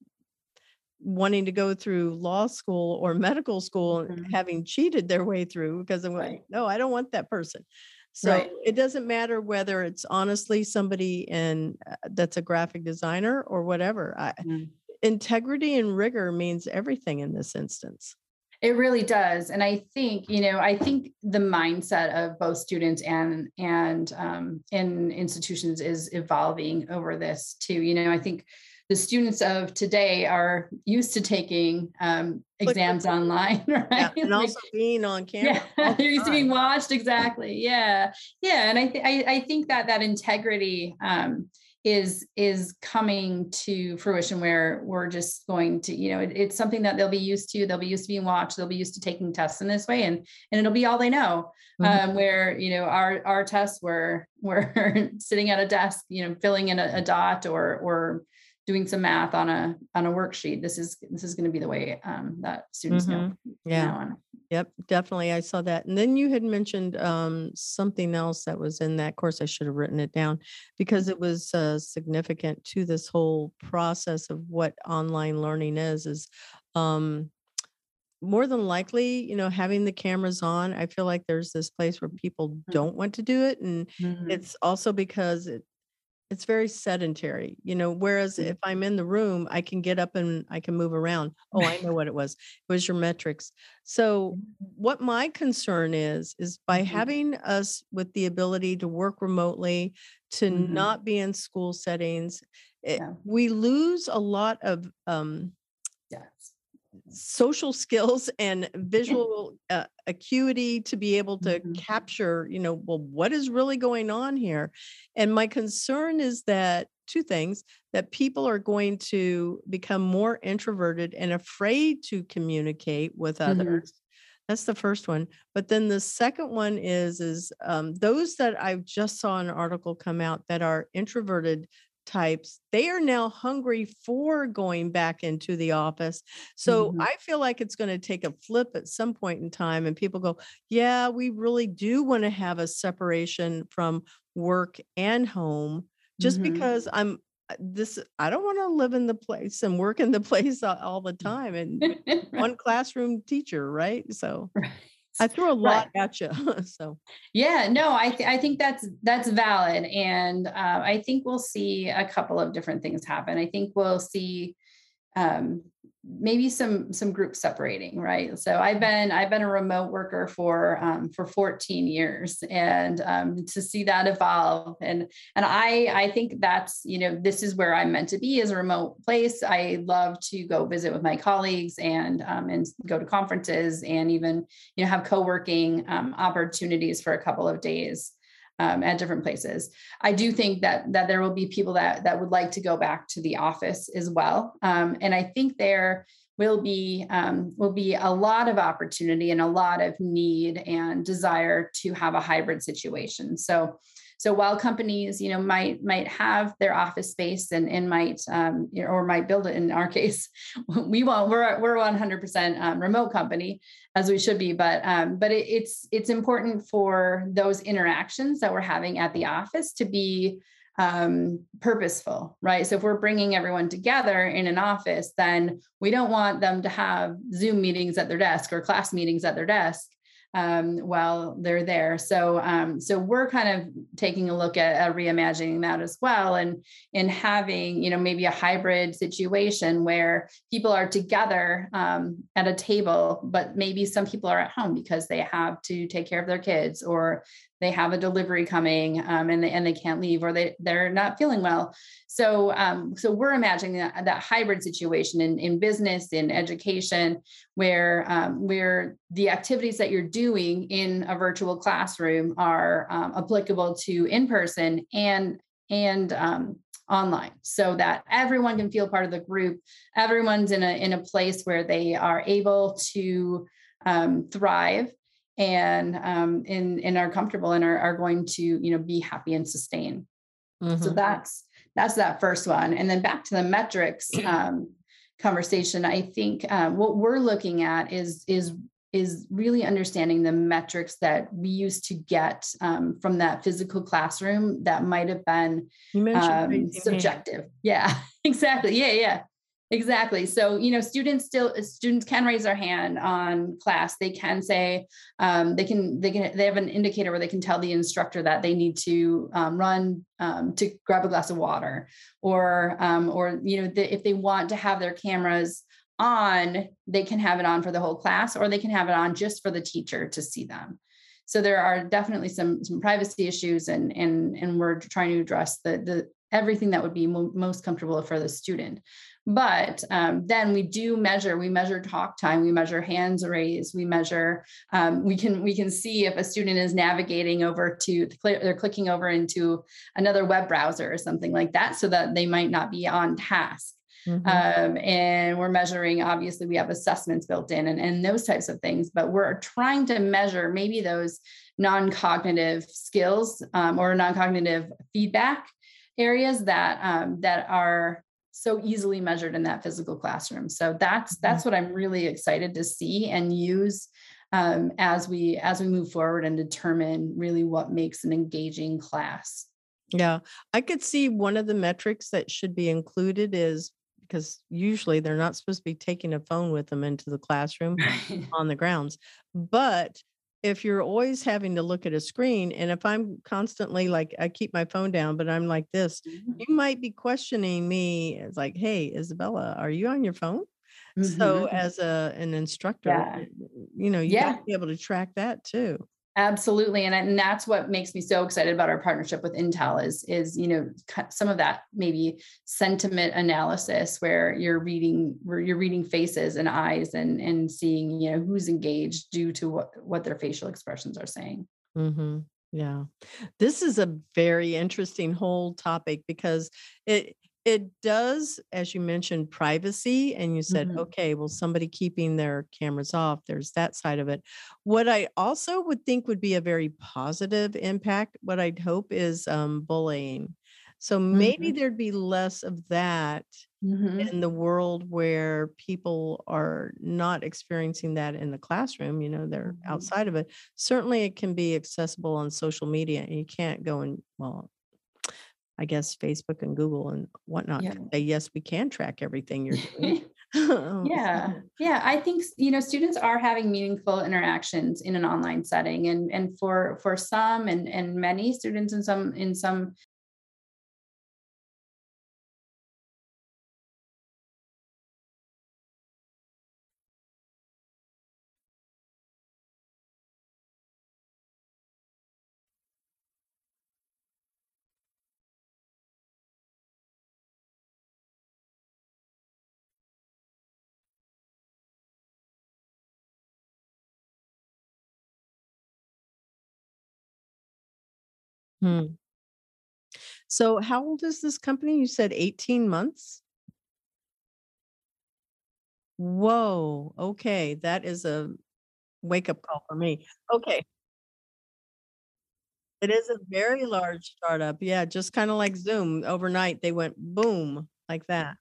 wanting to go through law school or medical school Mhm. having cheated their way through, because I went, Right. no, I don't want that person. So Right. it doesn't matter whether it's honestly somebody in uh, that's a graphic designer or whatever. I, Mm. integrity and rigor means everything in this instance. It really does. And I think, you know, I think the mindset of both students and, and, um, in institutions is evolving over this too. You know, I think the students of today are used to taking, um, exams online, right? Yeah, and Like, also being on camera. yeah, you're used to being watched. Exactly. Yeah. Yeah. And I, th- I, I think that that integrity, um, is is coming to fruition, where we're just going to, you know, it, it's something that they'll be used to. They'll be used to being watched. They'll be used to taking tests in this way, and and it'll be all they know. Mm-hmm. Um, where, you know, our our tests were were sitting at a desk, you know, filling in a, a dot or or doing some math on a on a worksheet. This is this is going to be the way um, that students mm-hmm. know. Yeah. Now on. Yep, definitely. I saw that. And then you had mentioned um, something else that was in that course. I should have written it down because it was uh, significant to this whole process of what online learning is, is um, more than likely, you know, having the cameras on. I feel like there's this place where people don't want to do it. And mm-hmm. it's also because it, it's very sedentary, you know, whereas if I'm in the room, I can get up and I can move around. Oh, I know what it was. It was your metrics. So what my concern is, is by mm-hmm. having us with the ability to work remotely, to mm-hmm. not be in school settings, it, yeah. we lose a lot of um, yes. social skills and visual uh, acuity to be able to mm-hmm. capture, you know, well, what is really going on here? And my concern is that two things, that people are going to become more introverted and afraid to communicate with mm-hmm. others. That's the first one. But then the second one is, is um, those that I just saw an article come out that are introverted types, they are now hungry for going back into the office. So mm-hmm. I feel like it's going to take a flip at some point in time, and people go, yeah, we really do want to have a separation from work and home, just mm-hmm. because I'm this, I don't want to live in the place and work in the place all the time and one classroom teacher, right? So right. I threw a lot right. at you. So, yeah, no, I th- I think that's that's valid, and uh, I think we'll see a couple of different things happen. I think we'll see um, maybe some some groups separating, right? So I've been I've been a remote worker for um, for fourteen years, and um, to see that evolve, and and I I think that's, you know, this is where I'm meant to be, is a remote place. I love to go visit with my colleagues and um, and go to conferences, and even, you know, have co-working um, opportunities for a couple of days. Um, at different places. I do think that that there will be people that that would like to go back to the office as well. Um, and I think there will be um, will be a lot of opportunity and a lot of need and desire to have a hybrid situation. So so while companies, you know, might might have their office space and and might um, you know, or might build it. In our case, we won't. We're we're one hundred percent um, remote company, as we should be. But um, but it, it's it's important for those interactions that we're having at the office to be um, purposeful, right? So if we're bringing everyone together in an office, then we don't want them to have Zoom meetings at their desk or class meetings at their desk um, while they're there. So, um, so we're kind of taking a look at, at reimagining that as well. And, and having, you know, maybe a hybrid situation where people are together um, at a table, but maybe some people are at home because they have to take care of their kids, or they have a delivery coming um, and they and they can't leave, or they they're not feeling well. So um, so we're imagining that, that hybrid situation in, in business, in education, where um, where the activities that you're doing in a virtual classroom are um, applicable to in person and and um, online, so that everyone can feel part of the group. Everyone's in a in a place where they are able to um, thrive. And um, and, and are comfortable and are, are going to, you know, be happy and sustain. Mm-hmm. So that's that's that first one. And then back to the metrics um, conversation. I think um, what we're looking at is is is really understanding the metrics that we used to get um, from that physical classroom that might have been um, subjective. Yeah, exactly. Yeah, yeah. Exactly. So, you know, students still students can raise their hand on class. They can say um, they can they can they have an indicator where they can tell the instructor that they need to um, run um, to grab a glass of water, or um, or you know the, if they want to have their cameras on, they can have it on for the whole class, or they can have it on just for the teacher to see them. So there are definitely some some privacy issues, and and and we're trying to address the the everything that would be mo- most comfortable for the student. But um, then we do measure, we measure talk time, we measure hands raised, we measure, um, we can we can see if a student is navigating over to, they're clicking over into another web browser or something like that, so that they might not be on task. Mm-hmm. Um, and we're measuring, obviously we have assessments built in and, and those types of things, but we're trying to measure maybe those non-cognitive skills um, or non-cognitive feedback areas that um, that are so easily measured in that physical classroom. So that's that's what I'm really excited to see and use um, as we as we move forward and determine really what makes an engaging class. Yeah, I could see one of the metrics that should be included is, because usually they're not supposed to be taking a phone with them into the classroom on the grounds, but if you're always having to look at a screen, and if I'm constantly like, I keep my phone down, but I'm like this, mm-hmm. you might be questioning me. It's like, hey, Isabella, are you on your phone? Mm-hmm. So as a an instructor, yeah. you know, you yeah. got to be able to track that too. Absolutely. And, and that's what makes me so excited about our partnership with Intel is, is, you know, some of that maybe sentiment analysis where you're reading, where you're reading faces and eyes and, and seeing, you know, who's engaged due to what, what their facial expressions are saying. Mm-hmm. Yeah. This is a very interesting whole topic because it, it does, as you mentioned, privacy. And you said, mm-hmm. okay, well, somebody keeping their cameras off, there's that side of it. What I also would think would be a very positive impact, what I'd hope is um, bullying. So maybe mm-hmm. there'd be less of that mm-hmm. in the world where people are not experiencing that in the classroom, you know, they're mm-hmm. outside of it. Certainly it can be accessible on social media and you can't go and, well, I guess Facebook and Google and whatnot yeah. say, yes, we can track everything you're doing. yeah. Yeah. I think, you know, students are having meaningful interactions in an online setting. And, and for, for some and, and many students in some, in some Hmm. So how old is this company? You said eighteen months? Whoa. Okay. That is a wake up call for me. Okay. It is a very large startup. Yeah. Just kind of like Zoom. Overnight, they went boom like that.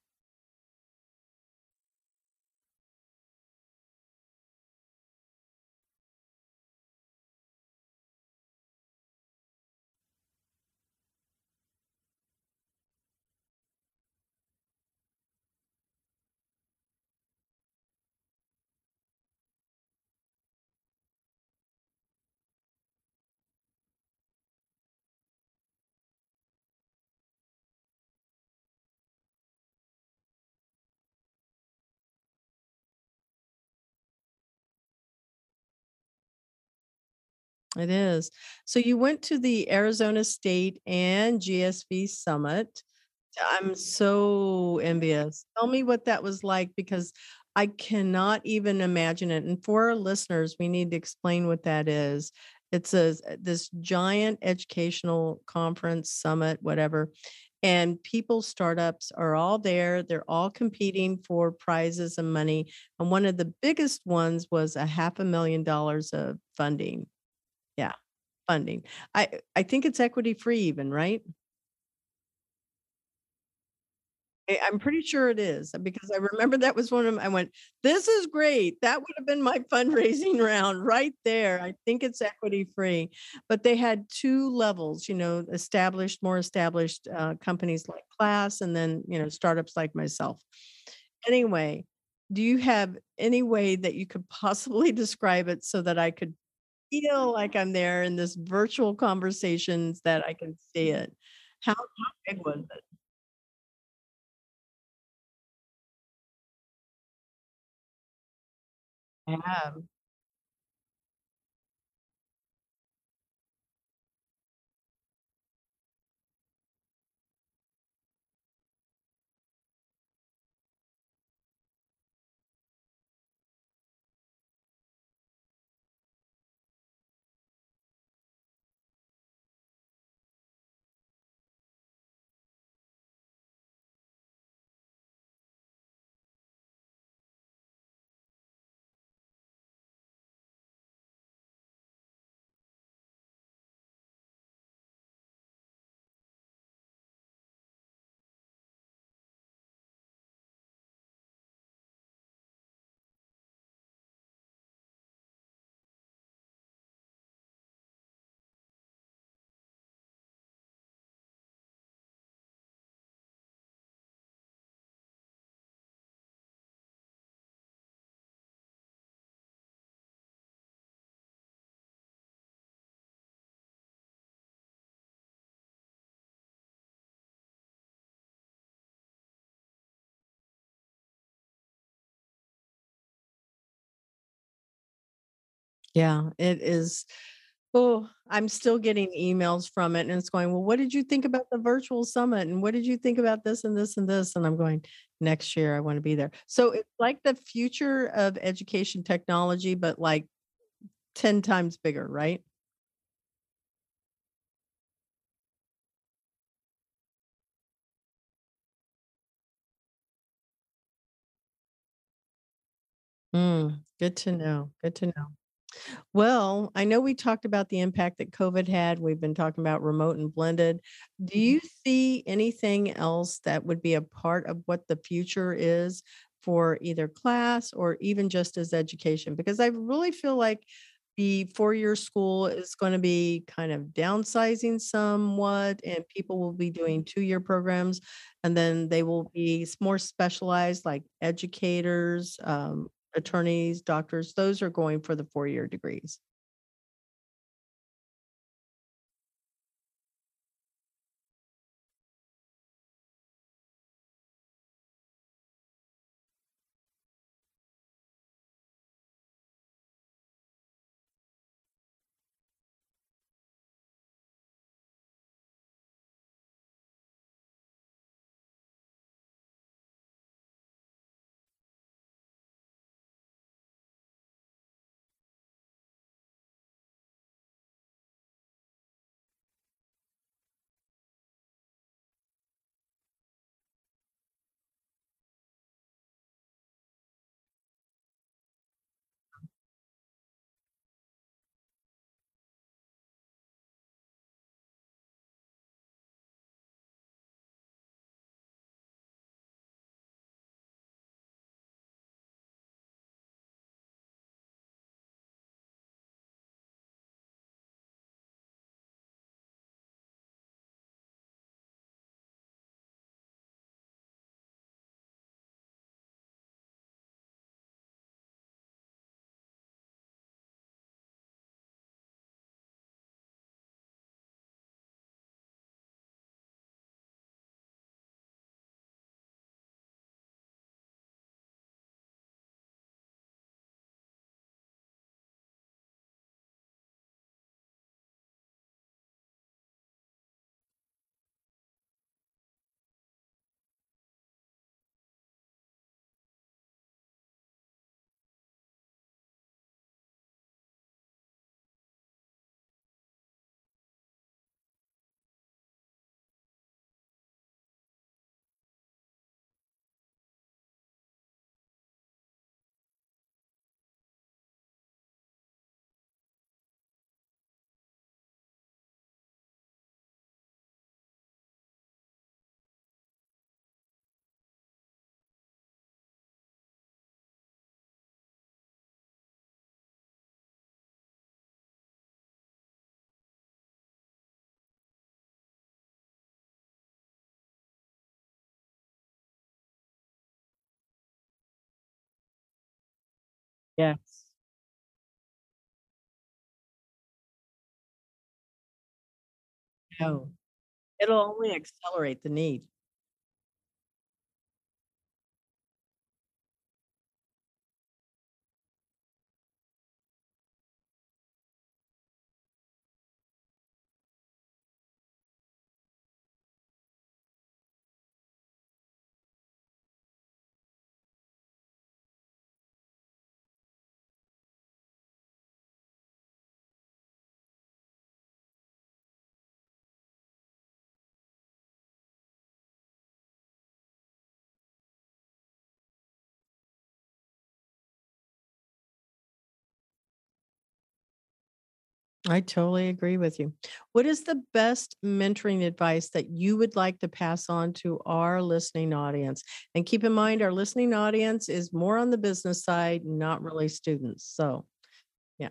It is. So you went to the Arizona State and G S V Summit. I'm so envious. Tell me what that was like because I cannot even imagine it. And for our listeners, we need to explain what that is. It's a this giant educational conference, summit, whatever. And people, startups are all there. They're all competing for prizes and money. And one of the biggest ones was a half a million dollars of funding. Yeah, funding. I I think it's equity free even, right? I I'm pretty sure it is because I remember that was one of them. I went, "This is great. That would have been my fundraising round right there." I think it's equity free, but they had two levels, you know, established, more established uh, companies like Class, and then you know startups like myself. Anyway, do you have any way that you could possibly describe it so that I could feel like I'm there in this virtual conversations that I can see it? How how big was it? Yeah. Yeah, it is. Oh, I'm still getting emails from it and it's going, "Well, what did you think about the virtual summit? And what did you think about this and this and this?" And I'm going, "Next year I wanna be there." So it's like the future of education technology, but like ten times bigger, right? Mm, good to know, good to know. Well, I know we talked about the impact that COVID had. We've been talking about remote and blended. Do you see anything else that would be a part of what the future is for either class or even just as education? Because I really feel like the four-year school is going to be kind of downsizing somewhat, and people will be doing two-year programs, and then they will be s- more specialized, like educators, um, attorneys, doctors. Those are going for the four-year degrees. Yes. No, it'll only accelerate the need. I totally agree with you. What is the best mentoring advice that you would like to pass on to our listening audience? And keep in mind, our listening audience is more on the business side, not really students. So, yeah,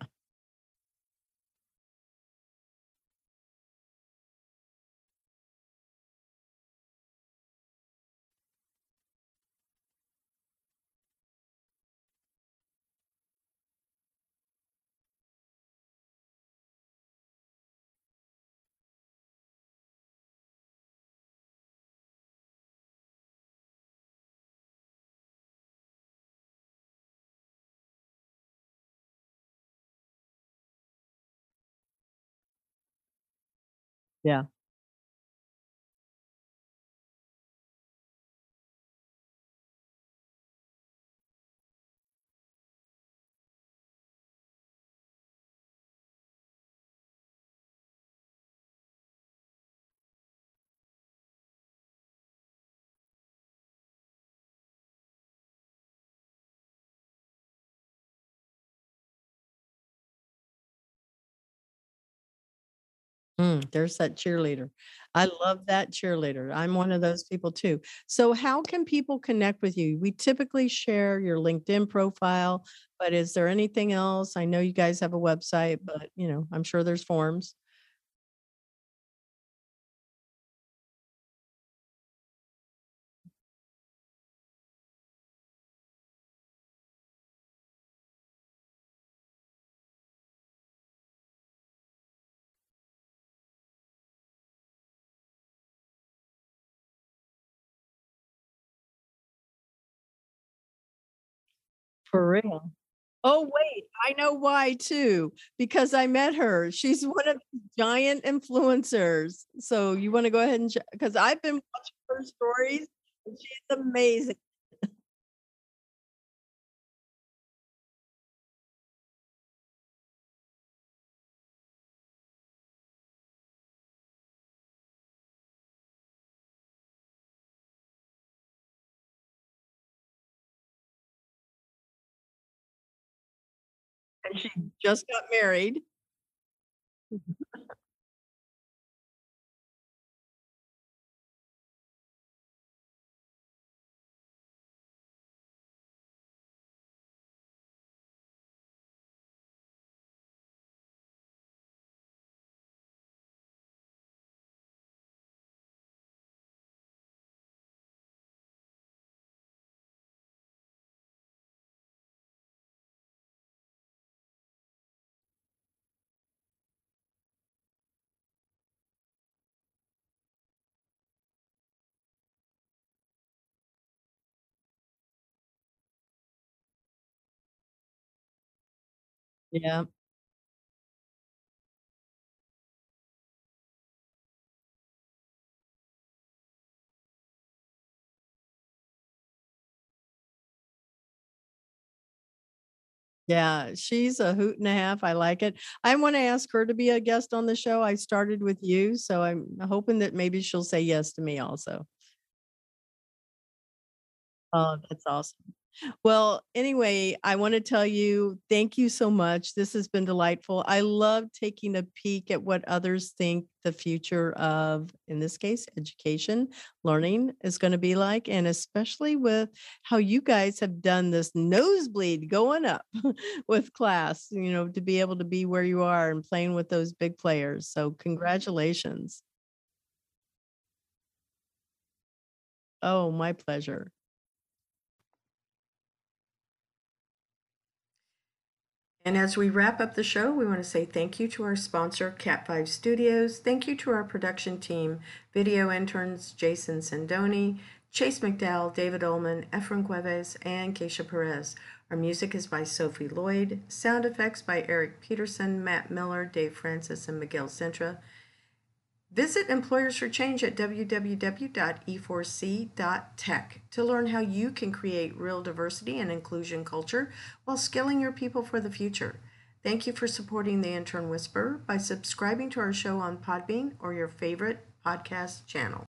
yeah. Mm, there's that cheerleader. I love that cheerleader. I'm one of those people too. So, how can people connect with you? We typically share your LinkedIn profile, but is there anything else? I know you guys have a website, but you know, I'm sure there's forms. For real. Oh, wait, I know why too, because I met her. She's one of the giant influencers. So you wanna go ahead and because I've been watching her stories, and she's amazing. And she just got married. Yeah. Yeah, she's a hoot and a half. I like it. I wanna ask her to be a guest on the show. I started with you, so I'm hoping that maybe she'll say yes to me also. Oh, that's awesome. Well, anyway, I want to tell you thank you so much. This has been delightful. I love taking a peek at what others think the future of, in this case, education, learning is going to be like, and especially with how you guys have done this nosebleed going up with class, you know, to be able to be where you are and playing with those big players. So, congratulations. Oh, my pleasure. And as we wrap up the show, we want to say thank you to our sponsor, Cat five Studios. Thank you to our production team, video interns Jason Sandoni, Chase McDowell, David Ullman, Efren Cuevas, and Keisha Perez. Our music is by Sophie Lloyd. Sound effects by Eric Peterson, Matt Miller, Dave Francis, and Miguel Sintra. Visit Employers for Change at w w w dot e four c dot tech to learn how you can create real diversity and inclusion culture while skilling your people for the future. Thank you for supporting the Intern Whisperer by subscribing to our show on Podbean or your favorite podcast channel.